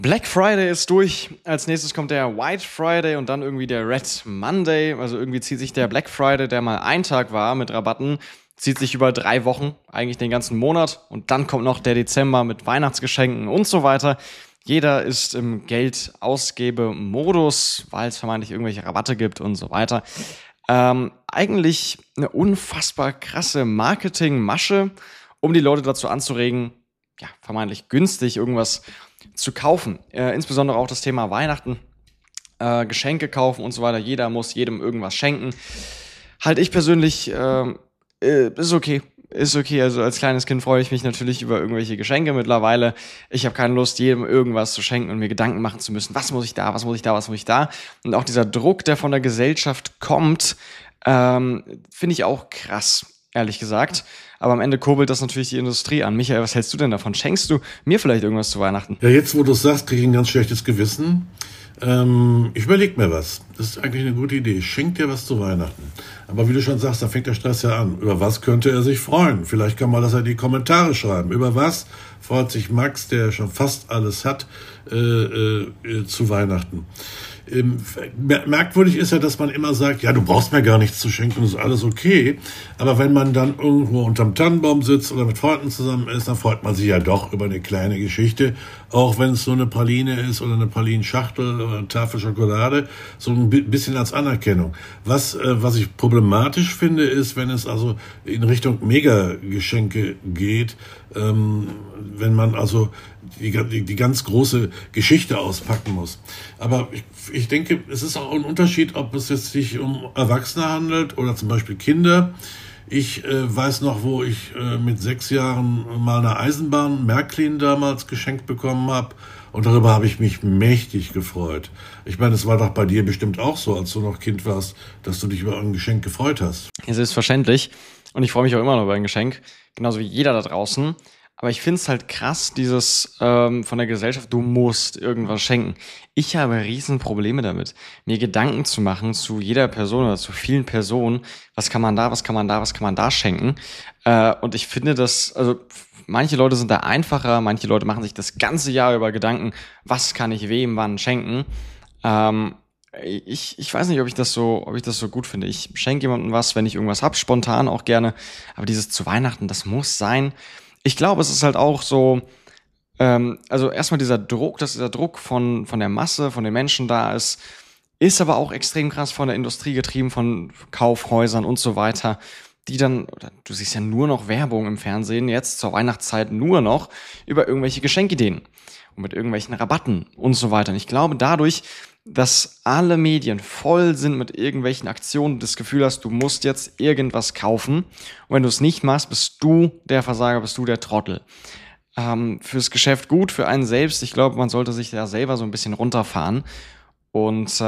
Black Friday ist durch. Als nächstes kommt der White Friday und dann irgendwie der Red Monday. Also irgendwie zieht sich der Black Friday, der mal ein Tag war mit Rabatten, zieht sich über 3 Wochen, eigentlich den ganzen Monat. Und dann kommt noch der Dezember mit Weihnachtsgeschenken und so weiter. Jeder ist im Geldausgebemodus, weil es vermeintlich irgendwelche Rabatte gibt und so weiter. Eigentlich eine unfassbar krasse Marketingmasche, um die Leute dazu anzuregen, ja, vermeintlich günstig irgendwas zu kaufen. Insbesondere auch das Thema Weihnachten, Geschenke kaufen und so weiter. Jeder muss jedem irgendwas schenken. Halt ich persönlich, ist okay. Ist okay, also als kleines Kind freue ich mich natürlich über irgendwelche Geschenke mittlerweile. Ich habe keine Lust, jedem irgendwas zu schenken und mir Gedanken machen zu müssen, was muss ich da, was muss ich da, was muss ich da. Und auch dieser Druck, der von der Gesellschaft kommt, finde ich auch krass, ehrlich gesagt. Aber am Ende kurbelt das natürlich die Industrie an. Michael, was hältst du denn davon? Schenkst du mir vielleicht irgendwas zu Weihnachten? Ja, jetzt, wo du es sagst, kriege ich ein ganz schlechtes Gewissen. Ich überlege mir was. Das ist eigentlich eine gute Idee. Schenk dir was zu Weihnachten. Aber wie du schon sagst, da fängt der Stress ja an. Über was könnte er sich freuen? Vielleicht kann man das ja in die Kommentare schreiben. Über was freut sich Max, der schon fast alles hat, zu Weihnachten? Merkwürdig ist ja, dass man immer sagt, ja, du brauchst mir gar nichts zu schenken, das ist alles okay. Aber wenn man dann irgendwo unterm Tannenbaum sitzt oder mit Freunden zusammen ist, dann freut man sich ja doch über eine kleine Geschichte. Auch wenn es so eine Praline ist oder eine Pralinenschachtel oder eine Tafel Schokolade, so ein bisschen als Anerkennung. Was ich problematisch finde, ist, wenn es also in Richtung Mega-Geschenke geht, wenn man also die ganz große Geschichte auspacken muss. Aber ich denke, es ist auch ein Unterschied, ob es jetzt sich um Erwachsene handelt oder zum Beispiel Kinder. Ich weiß noch, wo ich mit 6 Jahren mal eine Eisenbahn, Märklin damals, geschenkt bekommen habe. Und darüber habe ich mich mächtig gefreut. Ich meine, es war doch bei dir bestimmt auch so, als du noch Kind warst, dass du dich über ein Geschenk gefreut hast. Es ist verständlich. Und ich freue mich auch immer noch über ein Geschenk. Genauso wie jeder da draußen. Aber ich finde es halt krass, dieses von der Gesellschaft, du musst irgendwas schenken. Ich habe riesen Probleme damit, mir Gedanken zu machen zu jeder Person oder zu vielen Personen, was kann man da, was kann man da, was kann man da schenken. Und ich finde das, also manche Leute sind da einfacher, manche Leute machen sich das ganze Jahr über Gedanken, was kann ich wem wann schenken. Ich weiß nicht, ob ich das so gut finde. Ich schenke jemandem was, wenn ich irgendwas hab, spontan auch gerne. Aber dieses zu Weihnachten, das muss sein. Ich glaube, es ist halt auch so, also erstmal dieser Druck, dass dieser Druck von der Masse, von den Menschen da ist aber auch extrem krass von der Industrie getrieben, von Kaufhäusern und so weiter, die dann, du siehst ja nur noch Werbung im Fernsehen, jetzt zur Weihnachtszeit nur noch über irgendwelche Geschenkideen und mit irgendwelchen Rabatten und so weiter. Und ich glaube, dadurch, dass alle Medien voll sind mit irgendwelchen Aktionen, das Gefühl hast, du musst jetzt irgendwas kaufen. Und wenn du es nicht machst, bist du der Versager, bist du der Trottel. Fürs Geschäft gut, für einen selbst. Ich glaube, man sollte sich da selber so ein bisschen runterfahren und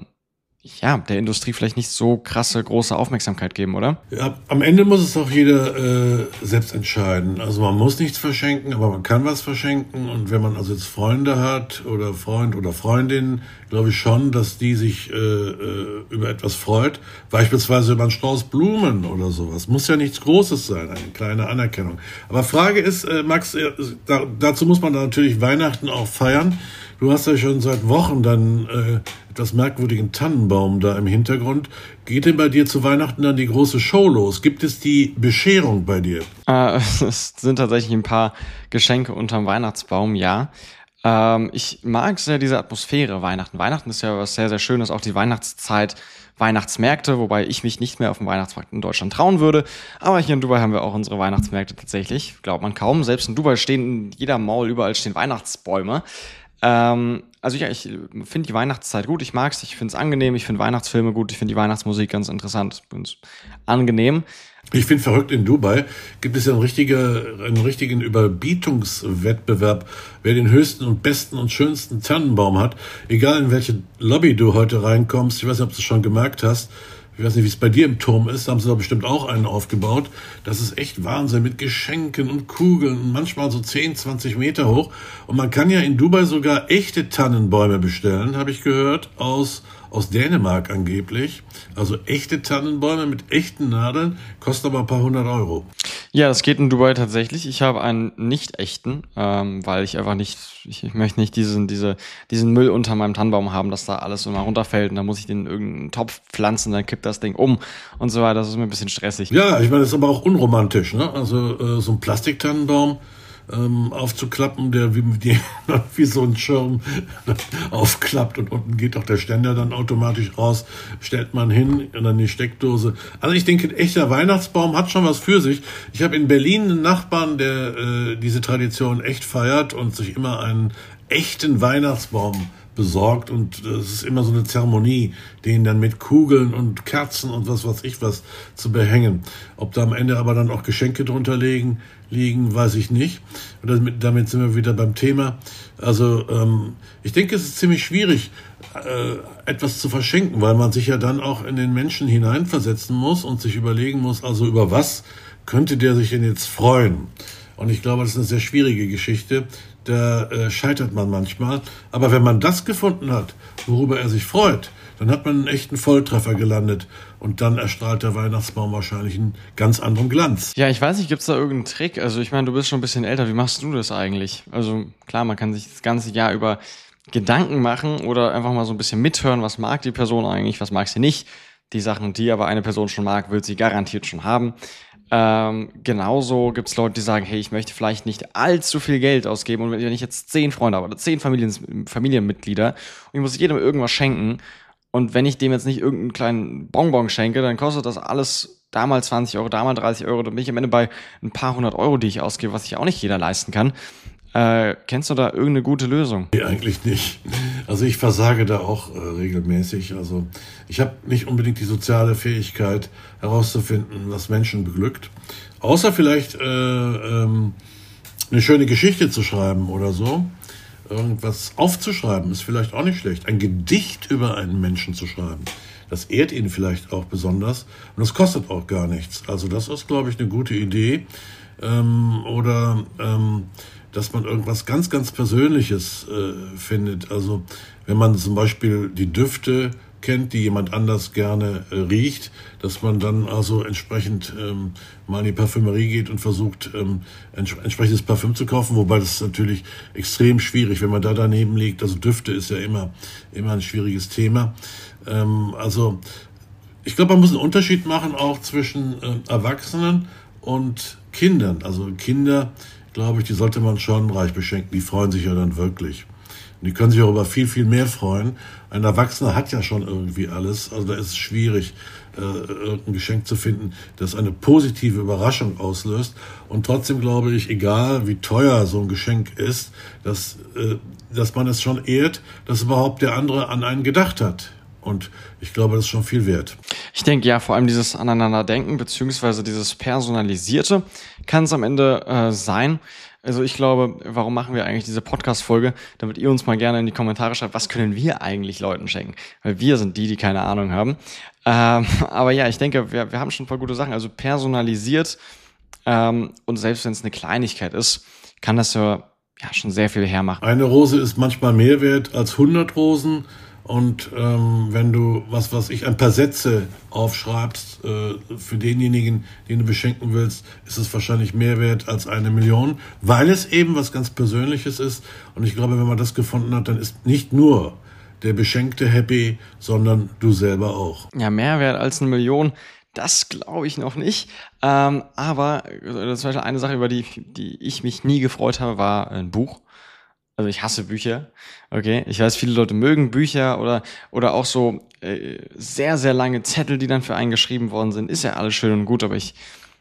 der Industrie vielleicht nicht so krasse, große Aufmerksamkeit geben, oder? Ja, am Ende muss es auch jeder selbst entscheiden. Also man muss nichts verschenken, aber man kann was verschenken. Und wenn man also jetzt Freunde hat oder Freund oder Freundin, glaube ich schon, dass die sich über etwas freut. Beispielsweise über einen Strauß Blumen oder sowas. Muss ja nichts Großes sein, eine kleine Anerkennung. Aber Frage ist, Max, dazu muss man dann natürlich Weihnachten auch feiern. Du hast ja schon seit Wochen dann etwas merkwürdigen Tannenbaum da im Hintergrund. Geht denn bei dir zu Weihnachten dann die große Show los? Gibt es die Bescherung bei dir? Es sind tatsächlich ein paar Geschenke unterm Weihnachtsbaum, ja. Ich mag sehr diese Atmosphäre Weihnachten. Weihnachten ist ja was sehr, sehr Schönes, auch die Weihnachtszeit, Weihnachtsmärkte, wobei ich mich nicht mehr auf den Weihnachtsmarkt in Deutschland trauen würde. Aber hier in Dubai haben wir auch unsere Weihnachtsmärkte tatsächlich. Glaubt man kaum. Selbst in Dubai stehen in jeder Mall, überall stehen Weihnachtsbäume. Also ja, ich finde die Weihnachtszeit gut, ich mag's, ich finde es angenehm, ich finde Weihnachtsfilme gut, ich finde die Weihnachtsmusik ganz interessant und angenehm. Ich finde verrückt, in Dubai gibt es ja einen richtigen Überbietungswettbewerb, wer den höchsten und besten und schönsten Tannenbaum hat. Egal in welche Lobby du heute reinkommst, ich weiß nicht, ob du es schon gemerkt hast, ich weiß nicht, wie es bei dir im Turm ist, da haben sie da bestimmt auch einen aufgebaut. Das ist echt Wahnsinn mit Geschenken und Kugeln und manchmal so 10, 20 Meter hoch. Und man kann ja in Dubai sogar echte Tannenbäume bestellen, habe ich gehört, aus aus Dänemark angeblich. Also echte Tannenbäume mit echten Nadeln, kosten aber ein paar 100 €. Ja, das geht in Dubai tatsächlich. Ich habe einen nicht echten, weil ich einfach nicht, ich möchte nicht diesen Müll unter meinem Tannenbaum haben, dass da alles immer runterfällt und dann muss ich den in irgendeinen Topf pflanzen, dann kippt das Ding um und so weiter. Das ist mir ein bisschen stressig. Ja, ich meine, das ist aber auch unromantisch, ne? Also so ein Plastiktannenbaum aufzuklappen, der wie so ein Schirm aufklappt und unten geht auch der Ständer dann automatisch raus, stellt man hin und dann die Steckdose. Also ich denke, ein echter Weihnachtsbaum hat schon was für sich. Ich habe in Berlin einen Nachbarn, der diese Tradition echt feiert und sich immer einen echten Weihnachtsbaum besorgt und es ist immer so eine Zeremonie, den dann mit Kugeln und Kerzen und was weiß ich was zu behängen. Ob da am Ende aber dann auch Geschenke drunter liegen, weiß ich nicht. Und damit sind wir wieder beim Thema. Also ich denke, es ist ziemlich schwierig, etwas zu verschenken, weil man sich ja dann auch in den Menschen hineinversetzen muss und sich überlegen muss, also über was könnte der sich denn jetzt freuen? Und ich glaube, das ist eine sehr schwierige Geschichte. Da scheitert man manchmal. Aber wenn man das gefunden hat, worüber er sich freut, dann hat man einen echten Volltreffer gelandet. Und dann erstrahlt der Weihnachtsbaum wahrscheinlich einen ganz anderen Glanz. Ja, ich weiß nicht, gibt's da irgendeinen Trick? Also ich meine, du bist schon ein bisschen älter. Wie machst du das eigentlich? Also klar, man kann sich das ganze Jahr über Gedanken machen oder einfach mal so ein bisschen mithören, was mag die Person eigentlich, was mag sie nicht. Die Sachen, die aber eine Person schon mag, wird sie garantiert schon haben. Genauso gibt's Leute, die sagen, hey, ich möchte vielleicht nicht allzu viel Geld ausgeben und wenn ich jetzt 10 Freunde habe oder 10 Familienmitglieder und ich muss jedem irgendwas schenken und wenn ich dem jetzt nicht irgendeinen kleinen Bonbon schenke, dann kostet das alles damals 20 Euro, damals 30 Euro, dann bin ich am Ende bei ein paar 100 €, die ich ausgebe, was sich auch nicht jeder leisten kann. Kennst du da irgendeine gute Lösung? Nee, eigentlich nicht. Also ich versage da auch regelmäßig. Also ich habe nicht unbedingt die soziale Fähigkeit herauszufinden, was Menschen beglückt. Außer vielleicht eine schöne Geschichte zu schreiben oder so. Irgendwas aufzuschreiben ist vielleicht auch nicht schlecht. Ein Gedicht über einen Menschen zu schreiben. Das ehrt ihn vielleicht auch besonders. Und das kostet auch gar nichts. Also das ist, glaube ich, eine gute Idee. Dass man irgendwas ganz, ganz Persönliches findet. Also wenn man zum Beispiel die Düfte kennt, die jemand anders gerne riecht, dass man dann also entsprechend mal in die Parfümerie geht und versucht, entsprechendes Parfüm zu kaufen, wobei das ist natürlich extrem schwierig, wenn man da daneben liegt. Also Düfte ist ja immer ein schwieriges Thema. Also ich glaube, man muss einen Unterschied machen auch zwischen Erwachsenen und Kindern. Also Kinder, glaube ich, die sollte man schon reich beschenken. Die freuen sich ja dann wirklich. Und die können sich auch über viel, viel mehr freuen. Ein Erwachsener hat ja schon irgendwie alles. Also da ist es schwierig, irgendein Geschenk zu finden, das eine positive Überraschung auslöst. Und trotzdem glaube ich, egal wie teuer so ein Geschenk ist, dass man es schon ehrt, dass überhaupt der andere an einen gedacht hat. Und ich glaube, das ist schon viel wert. Ich denke, ja, vor allem dieses Aneinanderdenken beziehungsweise dieses Personalisierte kann es am Ende sein. Also ich glaube, warum machen wir eigentlich diese Podcast-Folge? Damit ihr uns mal gerne in die Kommentare schreibt, was können wir eigentlich Leuten schenken? Weil wir sind die keine Ahnung haben. Aber ja, ich denke, wir haben schon ein paar gute Sachen. Also personalisiert und selbst wenn es eine Kleinigkeit ist, kann das ja schon sehr viel hermachen. Eine Rose ist manchmal mehr wert als 100 Rosen. Und wenn du, ein paar Sätze aufschreibst für denjenigen, den du beschenken willst, ist es wahrscheinlich mehr wert als 1 Million, weil es eben was ganz Persönliches ist. Und ich glaube, wenn man das gefunden hat, dann ist nicht nur der Beschenkte happy, sondern du selber auch. Ja, mehr wert als 1 Million, das glaube ich noch nicht. Aber zum Beispiel eine Sache, über die ich mich nie gefreut habe, war ein Buch. Also ich hasse Bücher, okay. Ich weiß, viele Leute mögen Bücher oder auch so sehr, sehr lange Zettel, die dann für einen geschrieben worden sind. Ist ja alles schön und gut, aber ich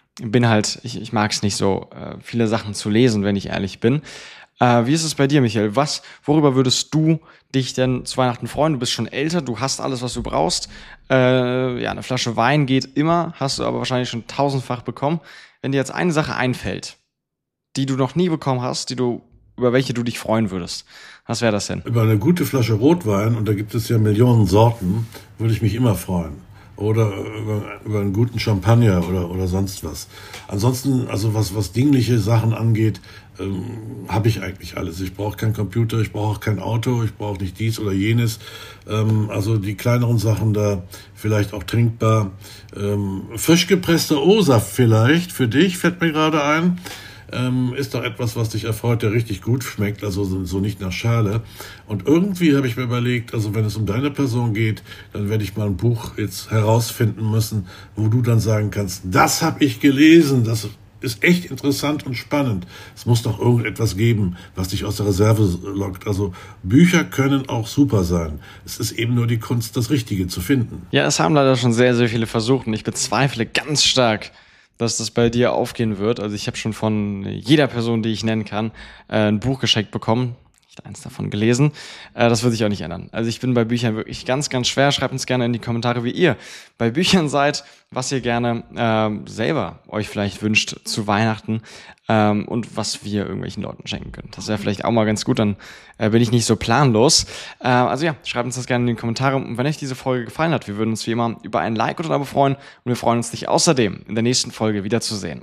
mag es nicht so, viele Sachen zu lesen, wenn ich ehrlich bin. Wie ist es bei dir, Michael? Worüber würdest du dich denn zu Weihnachten freuen? Du bist schon älter, du hast alles, was du brauchst. Eine Flasche Wein geht immer, hast du aber wahrscheinlich schon 1000-fach bekommen. Wenn dir jetzt eine Sache einfällt, die du noch nie bekommen hast, über welche du dich freuen würdest. Was wäre das denn? Über eine gute Flasche Rotwein, und da gibt es ja Millionen Sorten, würde ich mich immer freuen. oder über einen guten Champagner oder sonst was. Ansonsten, also was dingliche Sachen angeht, habe ich eigentlich alles. Ich brauche keinen Computer, ich brauche auch kein Auto, ich brauche nicht dies oder jenes. Also die kleineren Sachen da vielleicht auch trinkbar. Frisch gepresster O-Saft vielleicht, für dich, fällt mir gerade ein. Ist doch etwas, was dich erfreut, der richtig gut schmeckt, also so nicht nach Schale. Und irgendwie habe ich mir überlegt, also wenn es um deine Person geht, dann werde ich mal ein Buch jetzt herausfinden müssen, wo du dann sagen kannst, das habe ich gelesen, das ist echt interessant und spannend. Es muss doch irgendetwas geben, was dich aus der Reserve lockt. Also Bücher können auch super sein. Es ist eben nur die Kunst, das Richtige zu finden. Ja, es haben leider schon sehr, sehr viele versucht und ich bezweifle ganz stark, dass das bei dir aufgehen wird. Also ich habe schon von jeder Person, die ich nennen kann, ein Buch geschenkt bekommen. Nicht eins davon gelesen. Das wird sich auch nicht ändern. Also ich bin bei Büchern wirklich ganz, ganz schwer. Schreibt uns gerne in die Kommentare, wie ihr bei Büchern seid, was ihr gerne selber euch vielleicht wünscht zu Weihnachten und was wir irgendwelchen Leuten schenken können. Das wäre vielleicht auch mal ganz gut, dann bin ich nicht so planlos. Also ja, schreibt uns das gerne in die Kommentare. Und wenn euch diese Folge gefallen hat, wir würden uns wie immer über ein Like oder ein Abo freuen und wir freuen uns, dich außerdem in der nächsten Folge wiederzusehen.